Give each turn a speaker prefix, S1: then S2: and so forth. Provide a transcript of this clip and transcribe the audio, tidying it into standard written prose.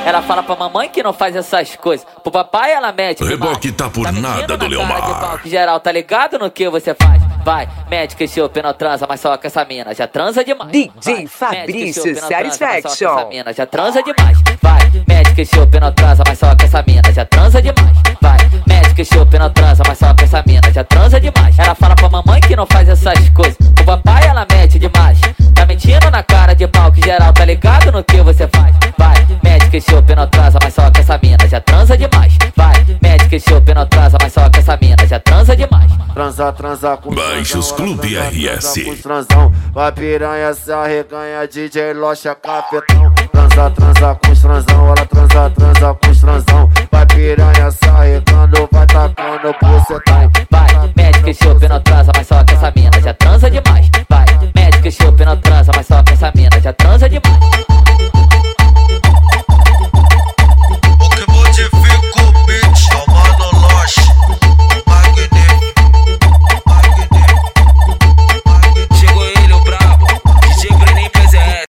S1: Ela fala pra mamãe que não faz essas coisas. Pro papai ela mete.
S2: O reboque tá por nada do Leomar.
S1: Geral, tá ligado no que você faz? Vai, mete que esse não transa, mas só com essa mina já transa demais.
S3: DJ Fabrício Satisfaction.
S1: Essa mina já transa demais. Vai, mete que esse não transa, mas só com essa mina já transa demais. Vai, mete que esse não transa, mas só com essa mina já transa demais. Ela fala pra mamãe que não faz essas coisas. Pro papai ela mete demais. Tá mentindo na cara de pau que geral, tá ligado no que você faz? Vai, mete que esse não transa, mas só com essa mina já transa demais. Vai, mete que esse não transa, mas só com essa mina já transa demais.
S4: Transa com
S2: Baixos Clube RS.
S4: Vai piranha, se arreganha, DJ Locha, capetão. Transa com os transão,